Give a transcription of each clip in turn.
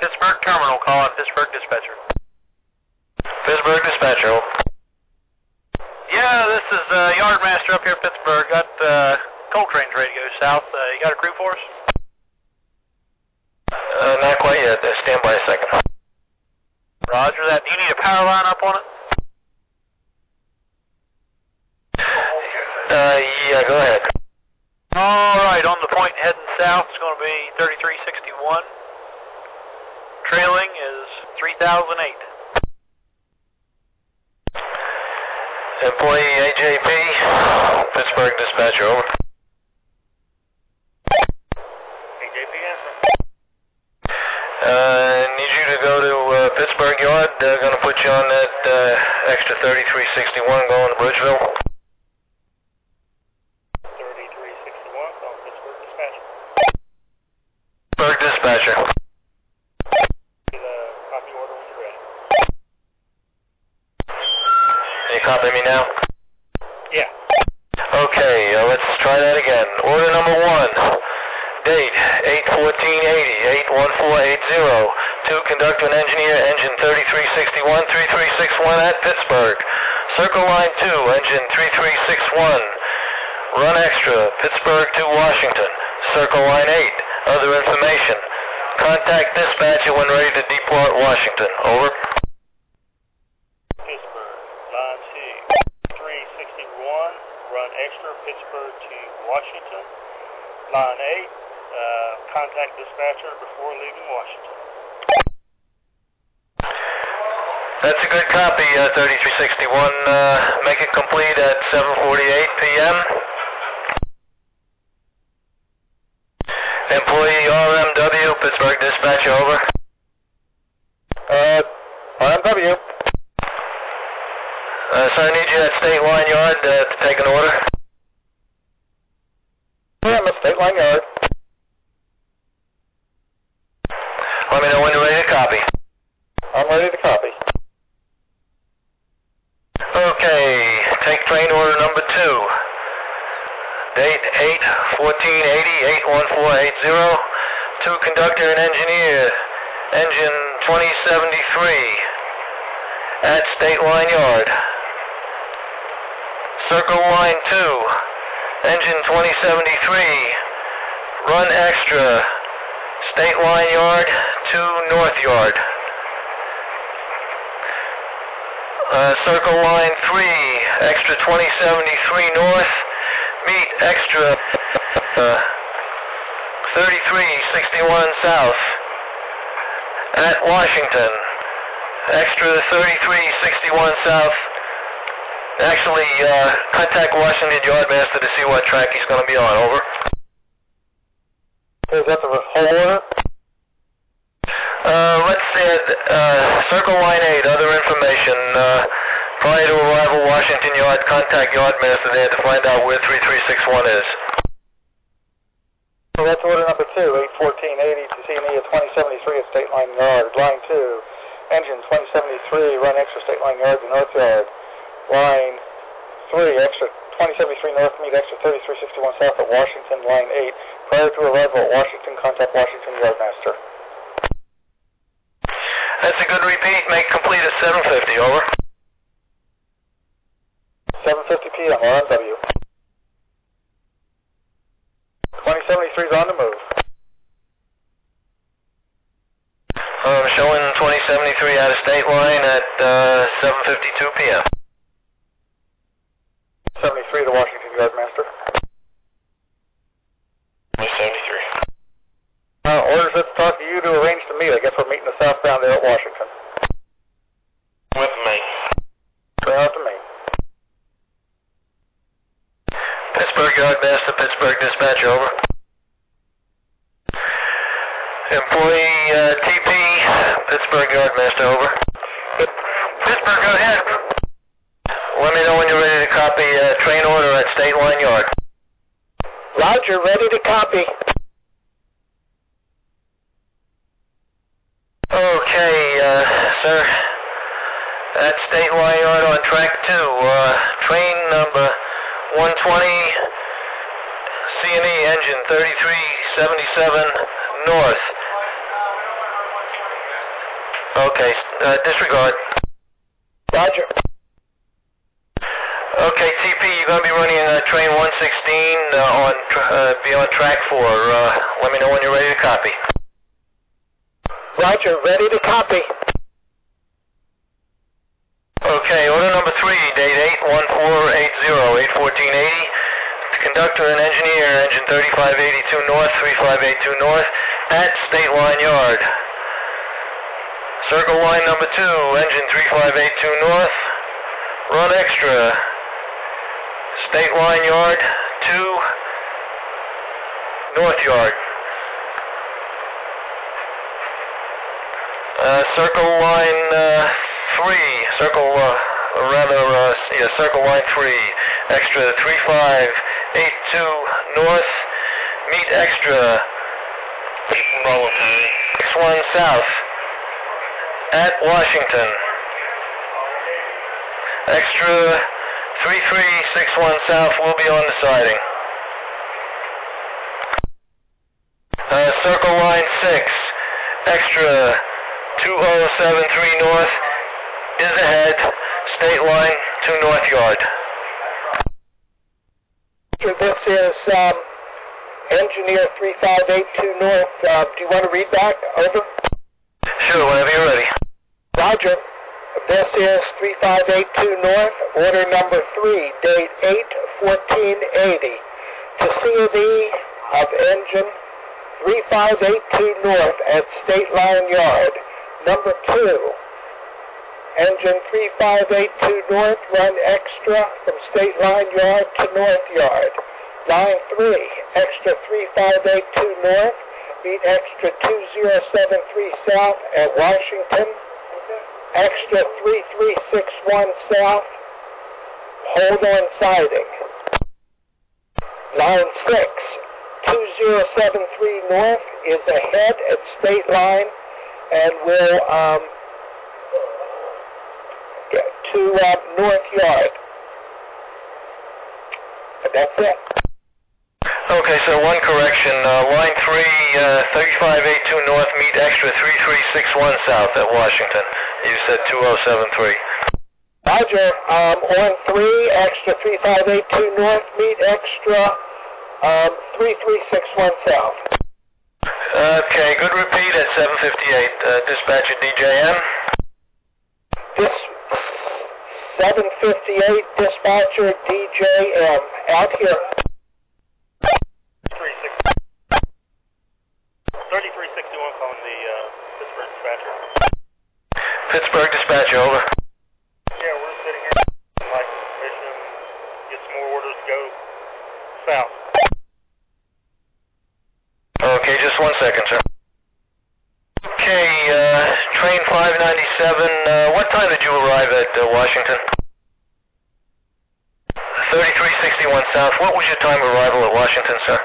Pittsburgh Terminal, calling Pittsburgh Dispatcher. Pittsburgh Dispatcher. Yeah, this is Yardmaster up here at Pittsburgh. Got coal trains ready to go south. You got a crew for us? Not quite yet. Stand by a second. Roger that. Do you need a power line up on it? Yeah, go ahead. All right, on the point heading south, it's going to be 3361. Trailing is 3008. Employee AJP, Pittsburgh Dispatcher, over. AJP answer. Need you to go to Pittsburgh Yard. They're going to put you on that extra 3361 going to Bridgeville. 3361, calling Pittsburgh Dispatcher. Pittsburgh Dispatcher. Copy order when you're ready. Can you copy me now? Yeah. Okay, let's try that again. Order number 1. Date 8/14/80, 81480. To conductor and engineer, engine 3361, 3361 at Pittsburgh. Circle line 2, engine 3361. Run extra, Pittsburgh to Washington. Circle line 8, other information. Contact dispatcher when ready to depart Washington. Over. Pittsburgh, line 2, 361, run extra, Pittsburgh to Washington. Line 8, contact dispatcher before leaving Washington. That's a good copy, 3361. Make it complete at 7:48 p.m. Employee RMW, Pittsburgh Dispatcher, over. RMW. Sir, I need you at State Line Yard to take an order. Yeah, I'm at State Line Yard. Let me know when you're ready to copy. I'm ready to copy. Okay, take train order number 2. Date 8/14/80, 81480. To conductor and engineer, engine 2073 at State Line Yard. Circle line 2, engine 2073, run extra, State Line Yard to North Yard. Circle line 3, extra 2073 north, meet extra 3361 south at Washington. Extra 3361 south. Actually, contact Washington Yardmaster to see what track he's going to be on. Over. Is that the whole order? Let's say Circle line 8, other information. Prior to arrival, Washington Yard, contact Yardmaster there to find out where 3361 is. So that's order number 2, 8/14/80 to C&E at 2073 at State Line Yard. Line 2, engine 2073, run extra State Line Yard to North Yard. Line 3, extra 2073 north, meet extra 3361 south at Washington. Line 8, prior to arrival at Washington, contact Washington Yardmaster. That's a good repeat. Make complete at 7:50. Over. 7:50 p.m. RMW. 2073 is on the move. Showing 2073 out of State Line at 7:52 p.m. 73 to Washington Yardmaster. 73. Orders let's talk to you to arrange to meet. I guess we're meeting the southbound there at Washington. With me. Turn out to me. Pittsburgh Yardmaster, Pittsburgh Dispatcher, over. Employee TP, Pittsburgh Yardmaster, over. Pittsburgh, go ahead. Let me know when you're ready to copy train order at State Line Yard. Roger, ready to copy. Okay, sir. At State Line Yard on track 2, train number 120, C&E engine 3377 north. Okay, disregard. Roger. Okay, TP, you're going to be running train 116 be on track 4. Let me know when you're ready to copy. Roger, ready to copy. Okay, order number 3, date 8-1480, 8-1480. Conductor and engineer, engine 3582 north, 3582 north, at State Line Yard. Circle line number 2, engine 3582 north, run extra. State Line Yard to North Yard. Circle line 3, circle line 3, extra 3582 north, meet extra 61 south at Washington. Extra 3361 south will be on the siding. Circle line 6, extra 2073 north is ahead, State Line to North Yard. This is engineer 3582 north. Do you want to read back? Over. Sure, whenever you're ready. Roger. This is 3582 north, order number 3, date 8-1480. To C&E of engine 3582 north at State Line Yard. Number 2, engine 3582 north, run extra from State Line Yard to North Yard. Line 3, extra 3582 north, meet extra 2073 south at Washington. Extra 3361 south, hold on siding. Line 6, 2073 north is ahead at State Line and will get to North Yard. And that's it. Okay, so one correction. Line 3, 3582 north, meet extra 3361 south at Washington. You said 2073. Roger. On 3, extra 3582 north, meet extra 3361 south. Okay, good repeat at 758. Dispatcher DJM. This 758 dispatcher DJM out here. 3361 calling the Pittsburgh dispatcher. Pittsburgh dispatcher, over. Yeah, we're sitting here. Like mission, get some more orders to go south. Okay, just 1 second, sir. Okay, train 597, what time did you arrive at Washington? 3361 south. What was your time of arrival at Washington, sir?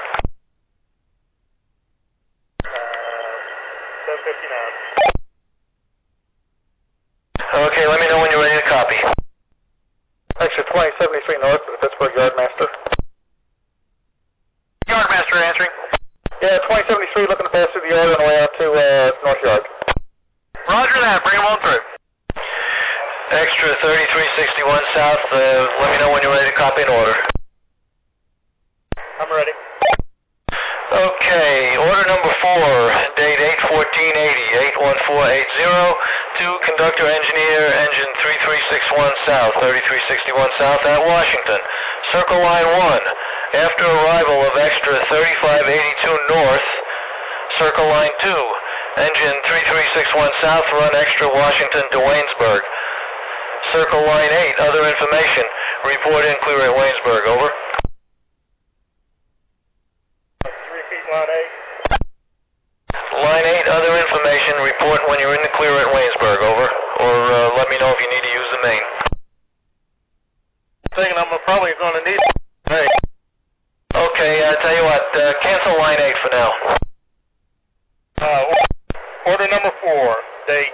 759. Okay, let me know when you're ready to copy. Extra 2073 north to the Pittsburgh Yardmaster. Yardmaster answering. Yeah, 2073 looking to pass through the yard on the way out to North Yard. Roger that, bring them on through. Extra 3361 south, let me know when you're ready to copy an order. I'm ready. Okay, order number 4, date 8-1480, 81480, to conductor engineer, engine 3361 south, 3361 south at Washington. Circle line 1, after arrival of extra 3582 north, circle line 2, engine 3361 south, run extra Washington to Waynesburg. Circle line 8, other information, report in clear at Waynesburg, over. Line 8. Line 8, other information, report when you're in the clear at Waynesburg, over. Or let me know if you need to use the main. Thinking I'm probably going to need it. Hey. Okay, tell you what, cancel line 8 for now. Order number 4, date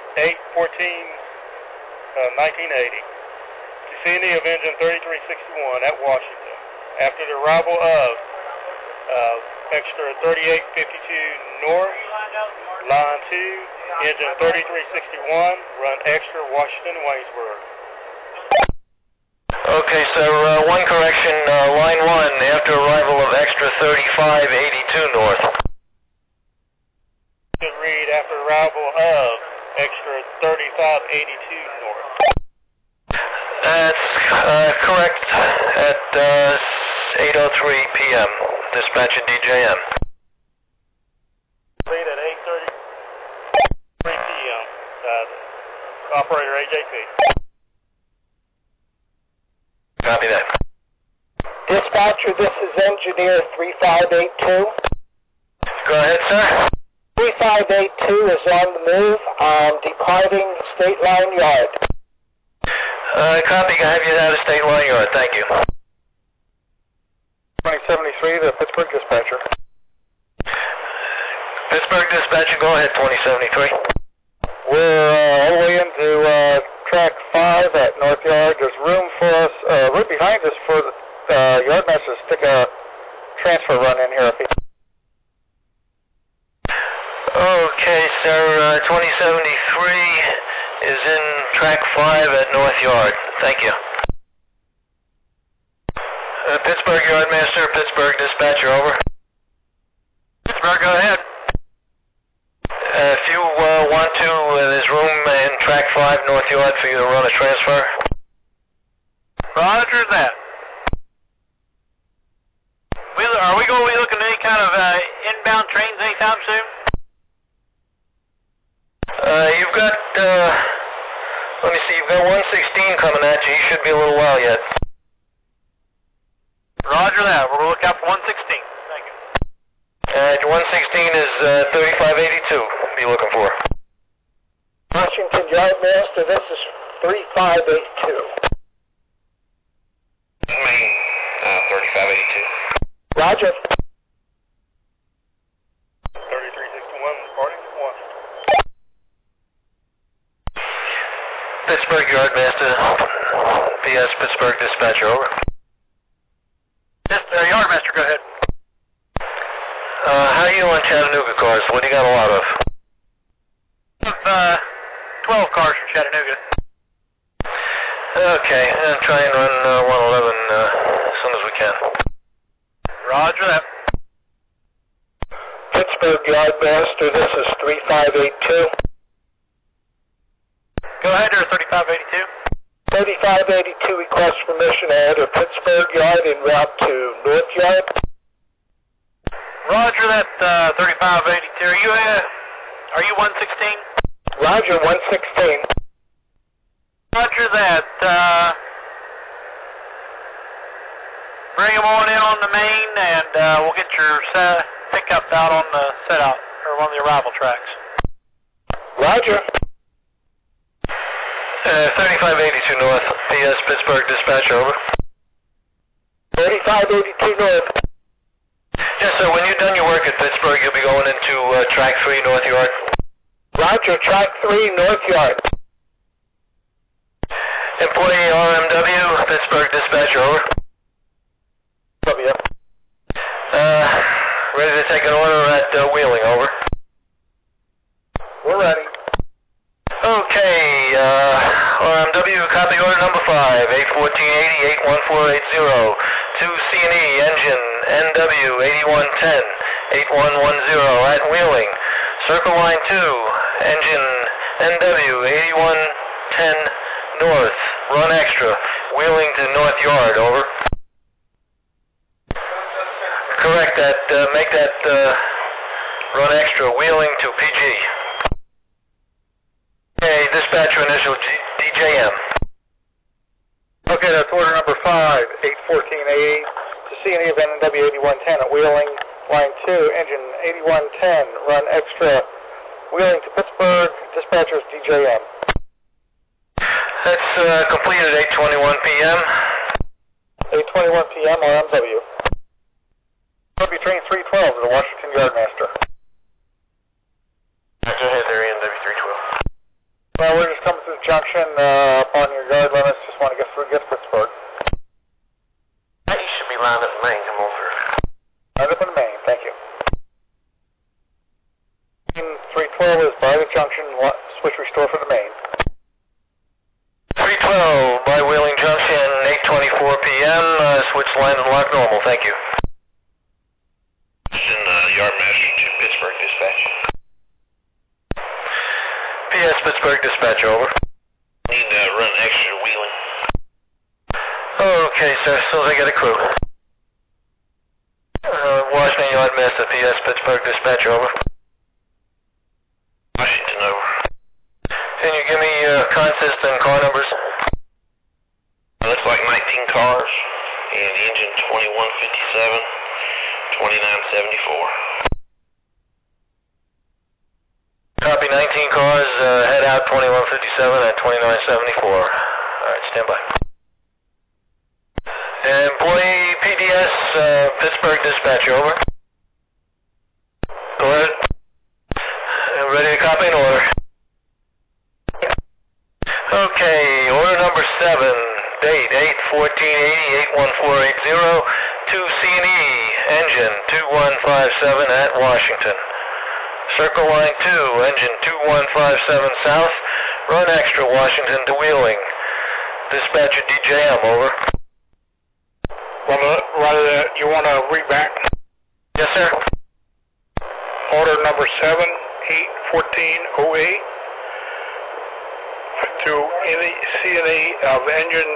8-14-1980. Cassini of engine 3361 at Washington. After the arrival of extra 3852 north, Line 2, engine 3361, run extra, Washington, Waynesburg. Okay, sir, one correction, line 1, after arrival of extra 3582 north. Should read after arrival of extra 3582 north. That's correct at 8:03 p.m. Dispatcher DJM. Lead at 8:33 p.m. Operator AJP. Copy that. Dispatcher, this is engineer 3582. Go ahead, sir. 3582 is on the move, departing State Line Yard. Copy. I have you out of State Line Yard. Thank you. 2073, the Pittsburgh dispatcher. Pittsburgh dispatcher, go ahead, 2073. We're all the way into track 5 at North Yard. There's room for us, right behind us for the yardmaster to stick a transfer run in here. Okay, sir, 2073 is in track 5 at North Yard. Thank you. Pittsburgh Yardmaster, Pittsburgh dispatcher, over. Pittsburgh, go ahead. If you want to, there's room in track 5 North Yard for you to run a transfer. Roger that. Are we going to be looking at any kind of inbound trains anytime soon? You've got, let me see, you've got 116 coming at you. You should be a little while yet. Roger that. We'll look out for 116. Thank you. 116 is 3582. Be looking for. Washington Yardmaster, this is 3582. Main, 3582. Roger. 3361, departing Washington. Pittsburgh Yardmaster, PS Pittsburgh dispatcher, over. Yes, Yardmaster, go ahead. How are you on Chattanooga cars? What do you got a lot of? We have 12 cars from Chattanooga. Okay, try and run 111 as soon as we can. Roger that. Pittsburgh Yardmaster, this is 3582. Go ahead there, 3582. 3582 requests permission to enter Pittsburgh Yard en route to North Yard. Roger that, 3582. Are you 116? Roger, 116. Roger that. Bring them on in on the main, and we'll get your pickup out on the set-out, or on the arrival tracks. Roger. 3582 North, PS Pittsburgh dispatch, over. 3582 North. Yes, sir, when you're done your work at Pittsburgh, you'll be going into track 3 North Yard. Roger, track 3 North Yard. Employee RMW, Pittsburgh dispatch, over. W. Ready to take an order at Wheeling, over. We're ready. Okay, RMW, copy order number 5, 81480, 81480, 2 C&E, engine NW 8110, 8110 at Wheeling. Circle line 2, engine NW 8110 north, run extra, Wheeling to North Yard, over. Correct that, make that run extra, Wheeling to PG. Okay, dispatcher initial DJM. Okay, that's order number 5, 814A to C&E of NW 8110 at Wheeling. Line 2, engine 8110, run extra, Wheeling to Pittsburgh. Dispatchers DJM. That's completed at 8:21 p.m. 8:21 p.m. RMW. W train 312 to the Washington Yardmaster. Go ahead there, NW 312. Well, we're just coming through the junction upon your yard limits. Just want to get through, get to Pittsburgh. You should be lined up in Maine. Come on through. Lined up in Maine. Thank you. 312 is by the junction, switch restore for the main. 312 by Wheeling Junction, 8:24 p.m. Switch line and lock normal. Thank you. Yardmaster to Pittsburgh Dispatch. PS Pittsburgh Dispatch, over. Need to run extra to Wheeling. Okay, sir. As soon as I get a crew. Washington Yardmaster, PS Pittsburgh Dispatch, over. Washington, over. Can you give me consist and car numbers? Looks like 19 cars, and engine 2157, 2974. Copy, 19 cars, head out 2157 at 2974. All right, stand by. Employee PDS, Pittsburgh Dispatch, over. Go ahead. Ready to copy and order. Okay, order number 7, date 8/14/80, 81480, to C&E, engine 2157 at Washington. Circle line 2, engine 2157 south, run extra Washington to Wheeling. Dispatcher DJM, over. You want to read back? Yes, sir. Order number 7, 8/14/08, to C&E of engine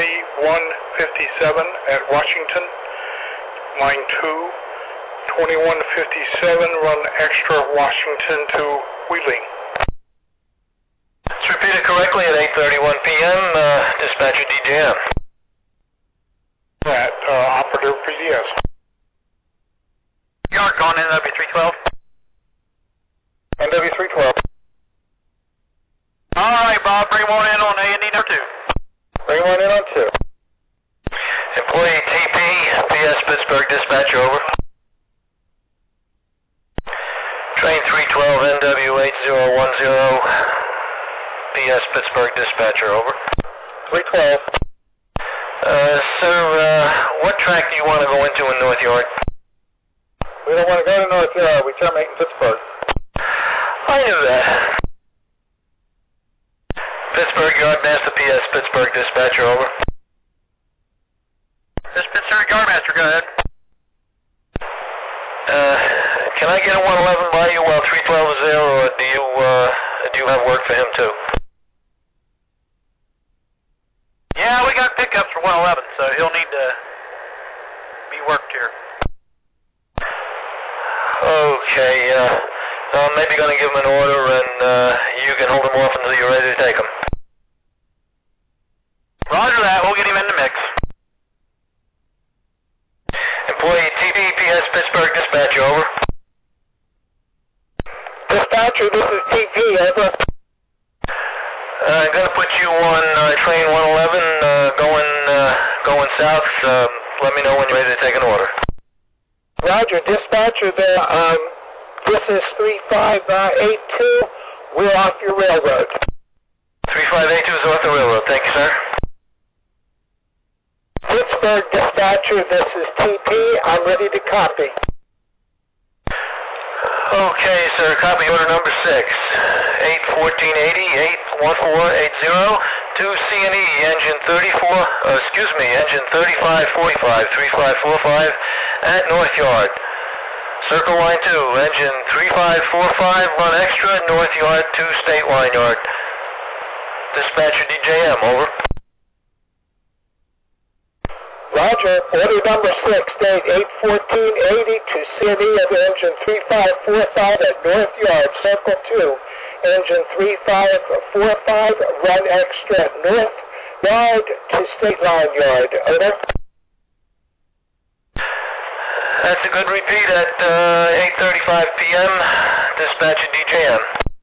2157 at Washington, line 2, 2157, run extra Washington to Wheeling. Let's repeat it correctly at 8:31 p.m., Dispatcher DJM. At Operative PDS. Yard going in NW312. NW312. All right, Bob, bring one in on A&D number 2. Bring one in on 2. Employee TP, PS Pittsburgh Dispatch, over. Train 312 NW8010, PS Pittsburgh Dispatcher, over. 312. Sir, what track do you want to go into in North Yard? We don't want to go to North Yard. We terminate in Pittsburgh. I knew that. Pittsburgh Yardmaster, PS Pittsburgh Dispatcher, over. This Pittsburgh Yardmaster, go ahead. Can I get a 111 by you while 312 is there, or do you have work for him too? Yeah, we got pickups for 111, so he'll need to be worked here. Okay, I'm maybe going to give him an order, and you can hold him off until you're ready to take him. Roger that, we'll get him in the mix. Employee TP, PS Pittsburgh Dispatch, over. Dispatcher, this is TP, over. I'm going to put you on train 111 going south. Let me know when you're ready to take an order. Roger, dispatcher, this is 3582. We're off your railroad. 3582 is off the railroad. Thank you, sir. Pittsburgh dispatcher, this is TP. I'm ready to copy. Okay, sir. Copy order number 6, 8/14/80, 81480, to C&E, engine 3545, 3545 at North Yard. Circle line 2, engine 3545, run extra, North Yard to State Line Yard. Dispatcher DJM, over. Roger, order number 6, date 8/14/80, to C&E of engine 3545 at North Yard, Circle 2, engine 3545, run extra, North Yard to State Line Yard. Over. That's a good repeat at 8:35 p.m. Dispatcher DJM.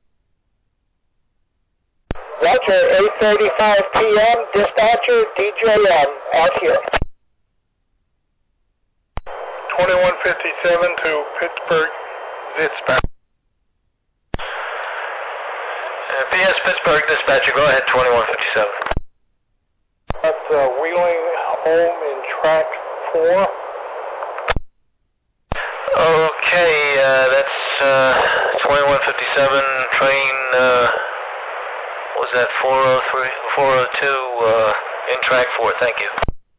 Roger, 8:35 p.m. Dispatcher DJM, out here. 2157 to Pittsburgh Dispatch. PS Pittsburgh Dispatcher, go ahead, 2157. That's Wheeling home in track 4. Okay, that's 2157, train, what was that, 402, in track 4, thank you.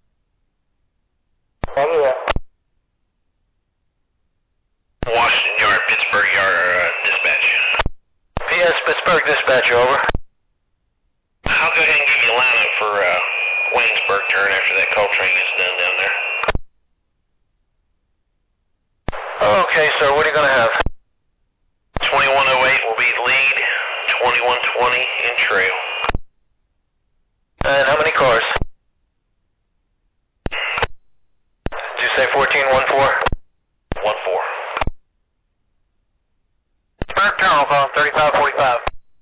Washington Yard, Pittsburgh Yard, dispatch. PS Pittsburgh dispatcher, over. I'll go ahead and give you a lineup for Waynesburg turn after that coal train is done down there. Okay, sir, what are you going to have? 2108 will be lead, 2120 in trail. And how many cars? Did you say 1414? 14. Third terminal phone, 3545.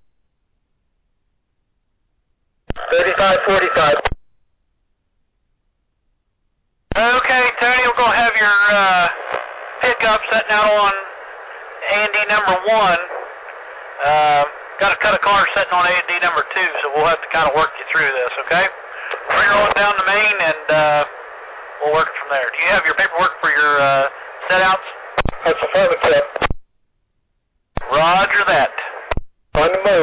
3545. Okay, Tony, we're going to have your pickup setting out on A&D number 1. Got a cut of cars setting on A&D number 2, so we'll have to kind of work you through this, okay? We're going down the main, and we'll work it from there. Do you have your paperwork for your set-outs? That's affirmative. Roger that. On the move.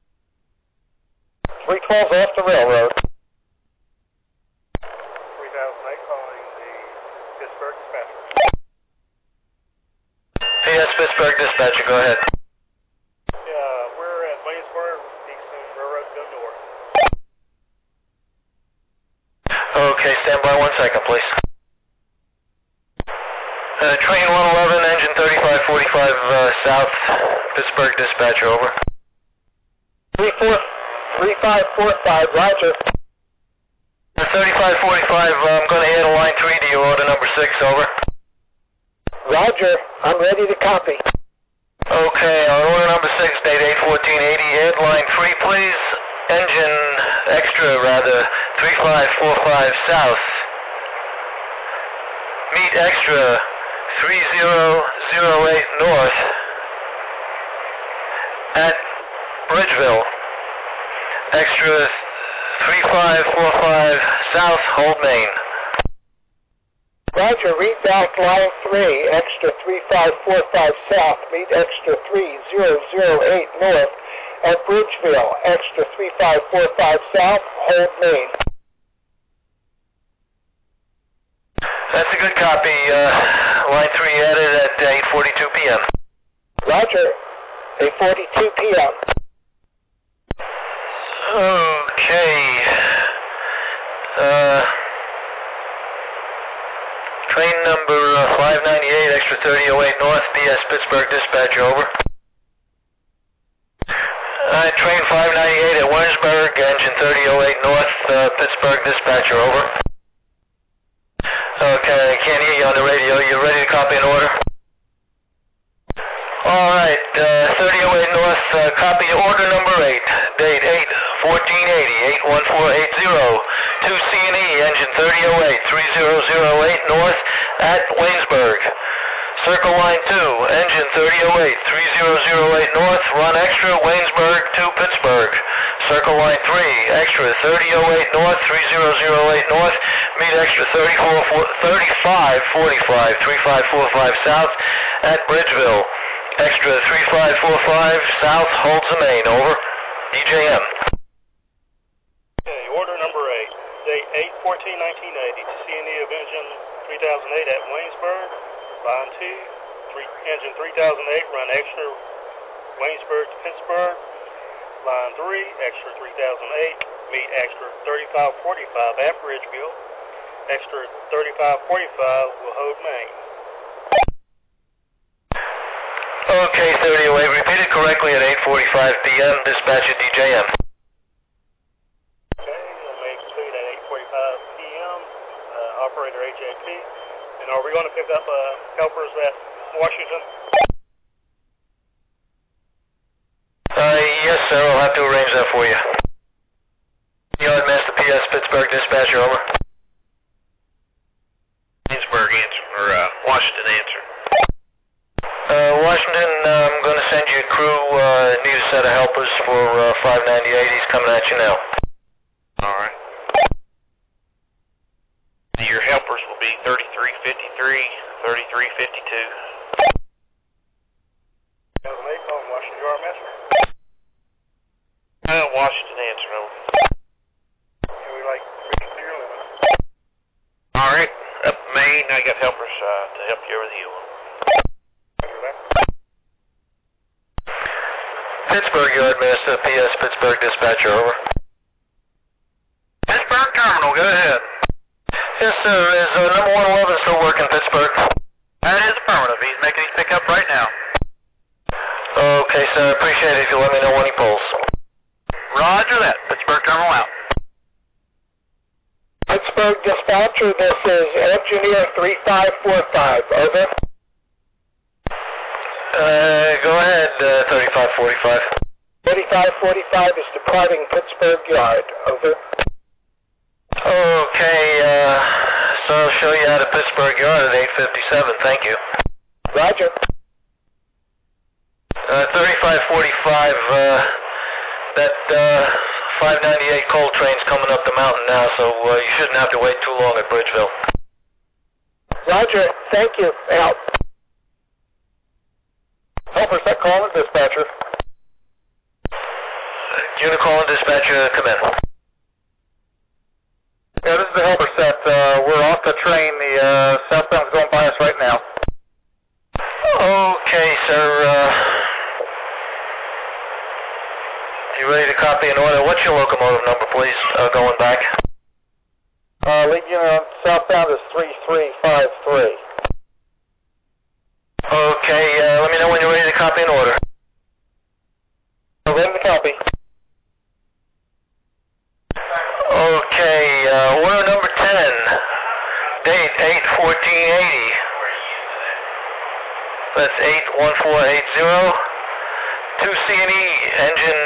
312 off the railroad. 3008 calling the Pittsburgh dispatcher. PS Pittsburgh dispatcher, go ahead. We're at Waynesburg, Easton Railroad, go north. Okay, stand by 1 second, please. Train 111, engine 3545 south, Pittsburgh dispatcher, over. 3545, roger. 3545, I'm going to add a line 3 to your order number 6, over. Roger, I'm ready to copy. Okay, on order number 6, date 8/14/80, add line 3, please. Engine extra, 3545 south. Meet extra 3008 north at Bridgeville. Extra 3545 south, hold main. Roger, read back line 3, extra 3545 south, meet extra 3008 north at Bridgeville, extra 3545 south, hold main. That's a good copy. Line 3 added at 8:42 p.m. Roger, 8:42 p.m. Okay. Train number 598, extra 3008 north, PS Pittsburgh dispatcher, over. Train 598 at Warrensburg, engine 3008 north, Pittsburgh dispatcher, over. Okay, I can't hear you on the radio. You ready to copy an order? Alright, 3008 north, copy order number 8, date 8/14/80, 81480, 2 C&E, engine 3008, 3008 north at Waynesburg. Circle line 2, engine 3008, 3008 north, run extra, Waynesburg to Pittsburgh. Circle line 3, extra 3008 north, 3008 north, meet extra 3545 south at Bridgeville. Extra 3545 south, holds the main, over. DJM. Okay, order number 8, date 8/14/1980, C&E of engine 3008 at Waynesburg. Line 2, engine 3008, run extra, Waynesburg to Pittsburgh. Line 3, extra 3008, meet extra 3545 at Bridgeville. Extra 3545 will hold main. Okay, 3008, repeated correctly at 8:45 p.m., dispatcher DJM. Okay, that may complete at 8:45 p.m., operator HAP. And are we going to pick up helpers at Washington? Yes, sir, I'll have to arrange that for you. Yardmaster PS Pittsburgh dispatcher, over. Waynesburg answer, or Washington answer. Washington, I'm going to send you a crew, need a set of helpers for 598, he's coming at you now. Alright. Your helpers will be 3353, 3352. 2008, calling Washington Yardmaster. Washington answer, over. And we like reaching to your limit. All right, up Maine, I got helpers to help you over the hill. Roger that. Pittsburgh Yard, Minnesota PS, Pittsburgh dispatcher, over. Pittsburgh Terminal, go ahead. Yes, sir. Is number 111 still working, Pittsburgh? That is affirmative. He's making his pickup right now. Okay, sir. Appreciate it if you let me know when he pulls. Roger that. Pittsburgh Terminal out. Pittsburgh dispatcher, this is engineer 3545, over. Go ahead, 3545. 3545 is departing Pittsburgh Yard, over. Okay, so I'll show you out of Pittsburgh Yard at 8:57. Thank you. Roger. 3545, that 598 coal train's coming up the mountain now, so you shouldn't have to wait too long at Bridgeville. Roger, thank you. Out. Helper set calling dispatcher. Unit calling dispatcher, come in. Yeah, this is the helper set. We're off the train. The southbound's going by us right now. Okay, sir. You ready to copy an order? What's your locomotive number, please, going back? Lead unit southbound is 3353. Okay, let me know when you're ready to copy an order. Ready to copy. Okay, order number 10, date 8/14/80. That's 81480. 2 C&E, engine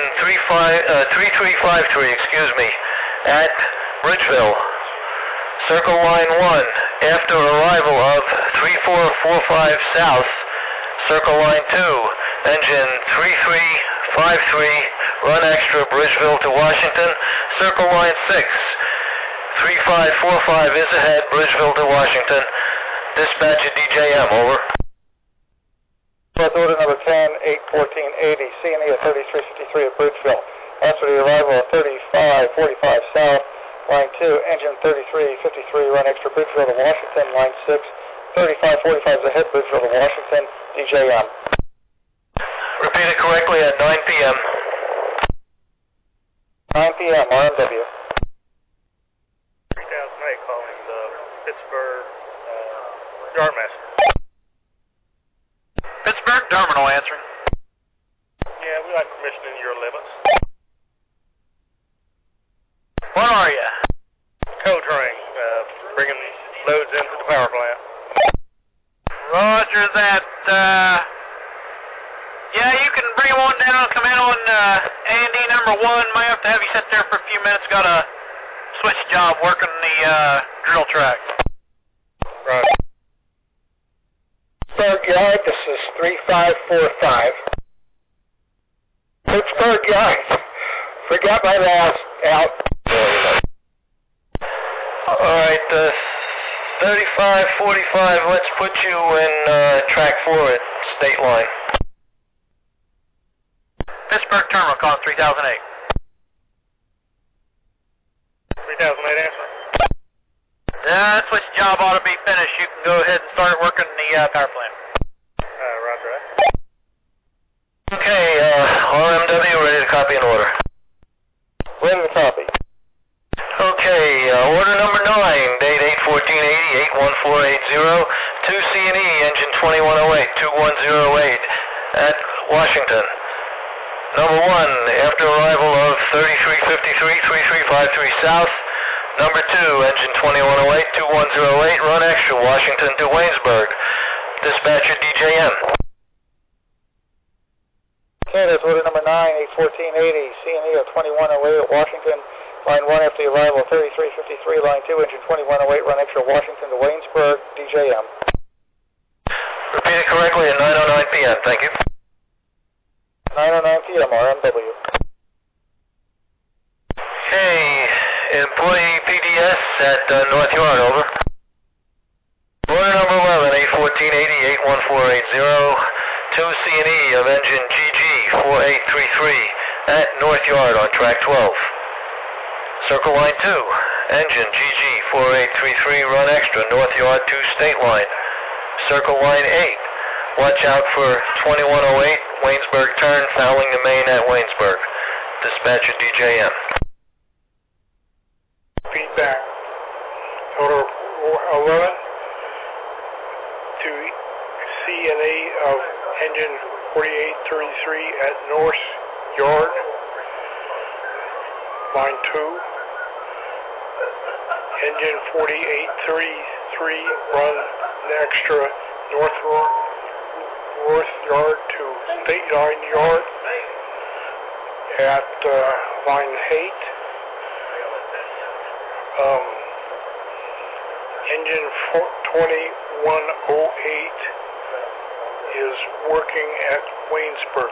3353, excuse me, at Bridgeville. Circle line 1, after arrival of 3445 South. Circle line 2, engine 3353, run extra Bridgeville to Washington. Circle line 6, 3545 is ahead, Bridgeville to Washington. Dispatcher DJM, over. That's order number 10, 81480, C&E at 3353 at Bridgeville. After the arrival of 3545 South, line 2, engine 3353, run extra Bridgeville to Washington, line 6, 3545 is ahead, Bridgeville to Washington, DJM. Repeat it correctly at 9 p.m. 9 p.m., RMW. 3008 calling the Pittsburgh Yardmaster. Pittsburgh Terminal answering. Yeah, we like permission in your limits. What are you? Coal train, bringing loads into the power plant. Roger that. Yeah, you can bring them on down, come in on A&D number 1. Might have to have you sit there for a few minutes. Got a switch job working the drill track. Right. Pittsburgh Yard, this is 3545. Pittsburgh Yard. Forgot my last. Out. Alright, 3545, let's put you in track 4 at State Line. Pittsburgh Terminal calling 3008. 3008 answer. That switch job ought to be finished. You can go ahead and start working the power plant. Roger that. Okay, RMW, ready to copy an order. Ready to copy. Okay, order number 9, date 8/14/80, 81480, 2 C&E, engine 2108, 2108, at Washington. Number 1, after arrival of 3353, 3353 South. Number 2, engine 2108, 2108, run extra, Washington to Waynesburg. Dispatcher DJM. Okay, that's order number 9, 81480, C&E at 2108 at Washington. Line 1 after the arrival of 3353, line 2, engine 2108, run extra Washington to Waynesburg, DJM. Repeat it correctly at 9:09 p.m. Thank you. 9:09 p.m. RMW. Okay, employee PDS at North Yard, over. Order number 11, 81480, 81480, 2 C&E of engine GG 4833 at North yard on track 12. Circle line 2, engine GG4833, run extra, north yard to state line. Circle line 8, watch out for 2108, Waynesburg turn, fouling the main at Waynesburg. Dispatcher DJM. Feedback. Total 11 to CNA of engine 4833 at North Yard. Line 2. Engine 4833 run extra north yard to state line yard at line 8. Engine 2108 is working at Waynesburg.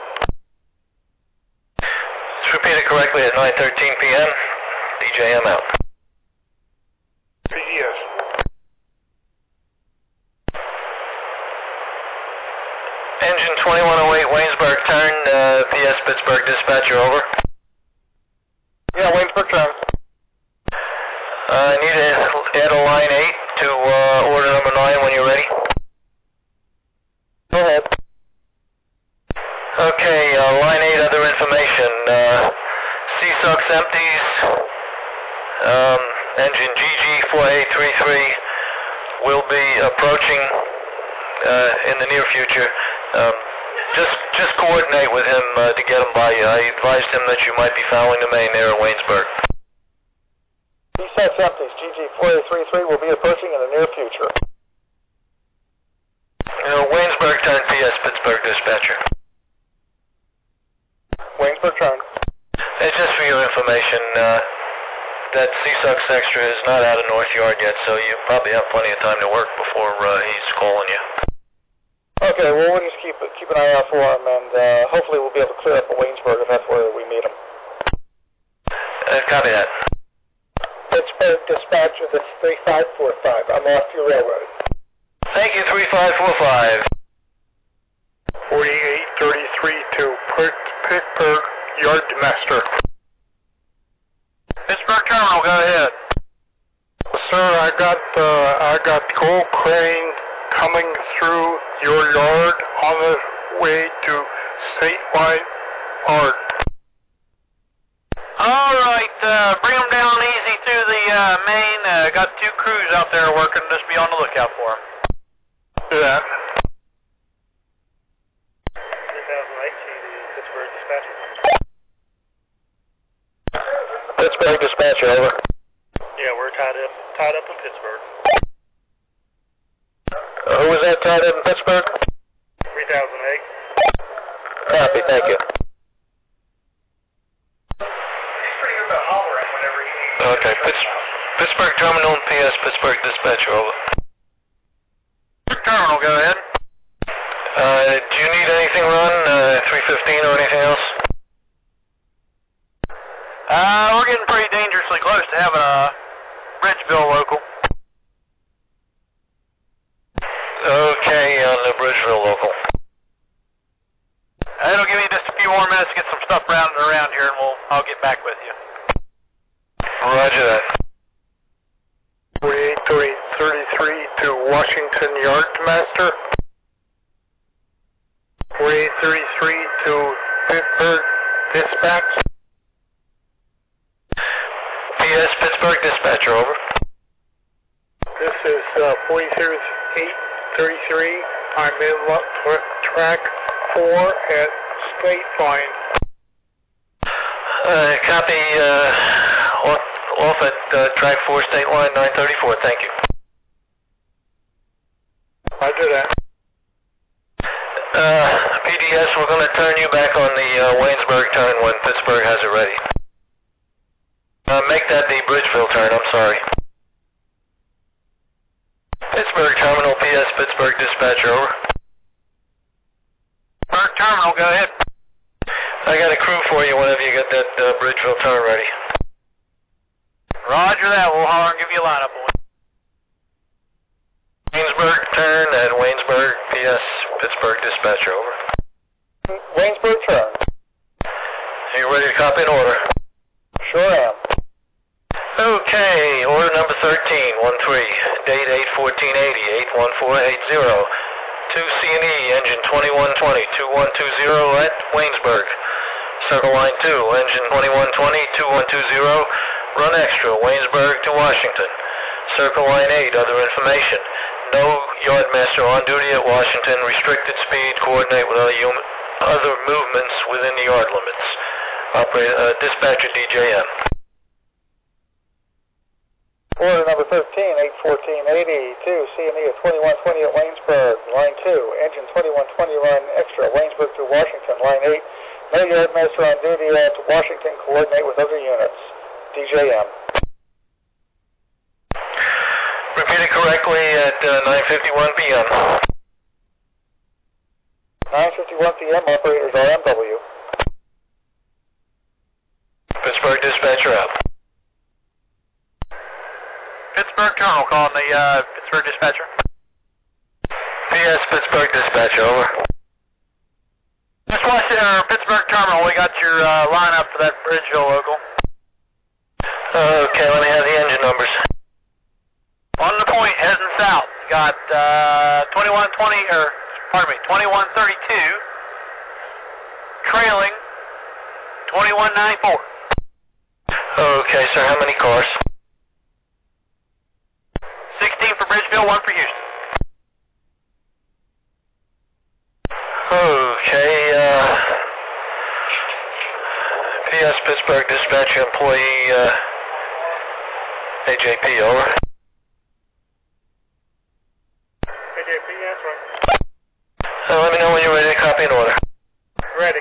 It's repeated correctly at 9:13 p.m. DJM out. Yes. Engine 2108, Waynesburg turn, PS Pittsburgh dispatcher, over. Yeah, Waynesburg turn. I need to add a line 8 to order number 9 when you're ready. Go ahead. Okay, line 8, other information. CSUX empties. Engine GG4833 will be approaching in the near future. Just coordinate with him to get him by you. I advised him that you might be fouling the main there at Waynesburg. CSUX empties. GG4833 will be approaching in the near future. Waynesburg turn, PS Pittsburgh dispatcher. Waynesburg turn. It's just for your information. That CSUX extra is not out of North Yard yet, so you probably have plenty of time to work before he's calling you. Okay, well, we'll just keep an eye out for him, and hopefully we'll be able to clear up at Waynesburg if that's where we meet him. Copy that. Pittsburgh dispatcher, this is 3545. I'm off your railroad. Thank you, 3545. 4833 to Pittsburgh Yard Master. Pittsburgh Terminal, go ahead. Sir, I got Gold Crane coming through your yard on the way to State Line Yard. All right, bring them down easy through the main. Got 2 crews out there working. Just be on the lookout for them. Do that. 3008 to the Pittsburgh dispatcher. Pittsburgh dispatcher, over. Yeah, we're tied up in Pittsburgh. Who was that tied up in Pittsburgh? 3008. Copy, thank you. He's pretty good about hollering whenever he needs. Okay, Pittsburgh Terminal, PS Pittsburgh dispatcher, over. Terminal, go ahead. Do you need anything run, 315 or anything else? We're getting pretty dangerously close to having a Bridgeville local. Okay, on the Bridgeville local. It'll give me just a few more minutes to get some stuff rounded around here, and I'll get back with you. Roger that. 4833 to Washington Yard Master. 4833 to Pittsburgh Dispatch. PS Pittsburgh dispatcher, over. This is 4833. I'm in track 4 at State Line. Copy, off at track 4, state line 934, thank you. I do that. PDS, we're going to turn you back on the Waynesburg turn when Pittsburgh has it ready. Make that the Bridgeville turn, I'm sorry. Pittsburgh Terminal, PS Pittsburgh dispatcher, over. Pittsburgh Terminal, go ahead. I got a crew for you whenever you get that Bridgeville turn ready. Roger that. We'll holler and give you a lineup, boy. Waynesburg turn at Waynesburg, PS Pittsburgh dispatcher, over. Waynesburg turn. you ready to copy an order? Sure am. Okay, order number 13, date 8/14/80, 81480 to C&E, engine 2120, 2120 at Waynesburg. Circle line 2, engine 2120, 2120, run extra, Waynesburg to Washington. Circle line 8, other information. No yardmaster on duty at Washington, restricted speed, coordinate with other movements within the yard limits. Dispatcher DJM. Order number 13, 8/14/80 to C&E at 2120 at Waynesburg. Line 2, engine 2120 run extra, Waynesburg to Washington. Line 8, no yardmaster on duty at Washington, coordinate with other units. DJM. Repeated correctly at 9:51 p.m. 9:51 p.m. Operators RMW. Pittsburgh dispatcher out. Pittsburgh Terminal calling the Pittsburgh dispatcher. PS Pittsburgh dispatcher, over. Just Pittsburgh Terminal, we got your lineup for that Bridgeville local. Okay, let me have the engine numbers. On the point, heading south. Got 2132, trailing 2194. Okay, sir, how many cars? 16 for Bridgeville, 1 for Houston. Okay, PS Pittsburgh dispatcher employee, AJP, over. AJP, answering. Let me know when you're ready to copy an order. Ready.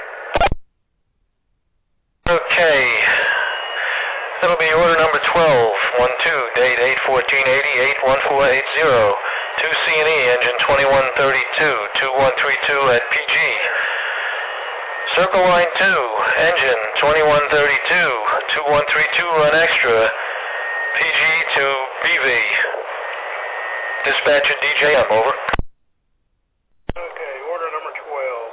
Okay. That'll be order number 12, date 8/14/80, 81480 to C&E, engine 2132, 2132 at PG. Circle line 2, engine 2132, 2132 run extra, PG to BV. Dispatcher DJM, over. Okay, order number 12,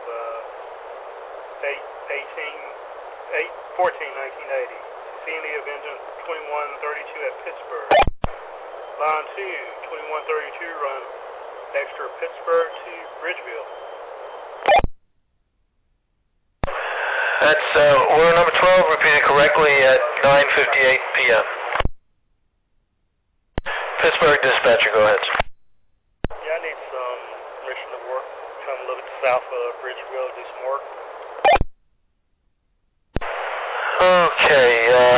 8/14/1980. C&E of engine 2132 at Pittsburgh. Line 2, 2132 run extra Pittsburgh to Bridgeville. That's order number 12, repeated correctly at 9:58 p.m. Pittsburgh dispatcher, go ahead. Yeah, I need some permission to work. Come a little bit south of Bridgeville to do some work. Okay,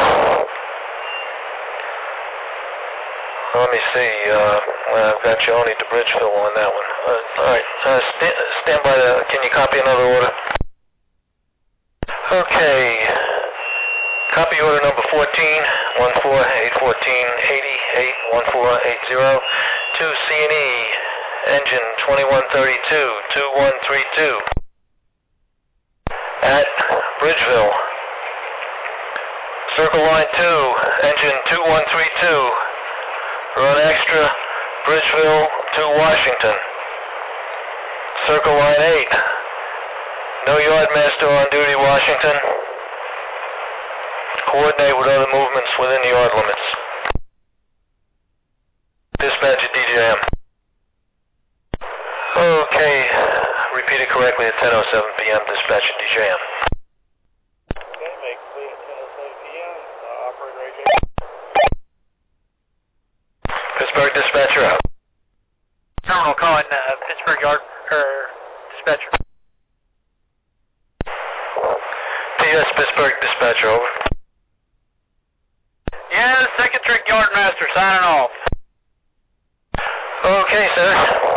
let me see, I've got you only to Bridgeville on that one. Alright, stand by can you copy another order? Okay, copy order number 14, 8/14/80, 8/14/80 to C&E, engine 2132, 2132 at Bridgeville. Circle line 2, engine 2132, run extra, Bridgeville to Washington. Circle line 8, no yardmaster on duty, Washington. Coordinate with other movements within the yard limits. Dispatcher DJM. Okay, repeated correctly at 10:07 p.m. Dispatcher DJM. Okay, make clear at 10:07 p.m. Operator AJ. Pittsburgh dispatcher out. Terminal calling Pittsburgh Yard dispatcher. PS Pittsburgh dispatcher, over. Yeah, second trick yard master signing off. Okay, sir.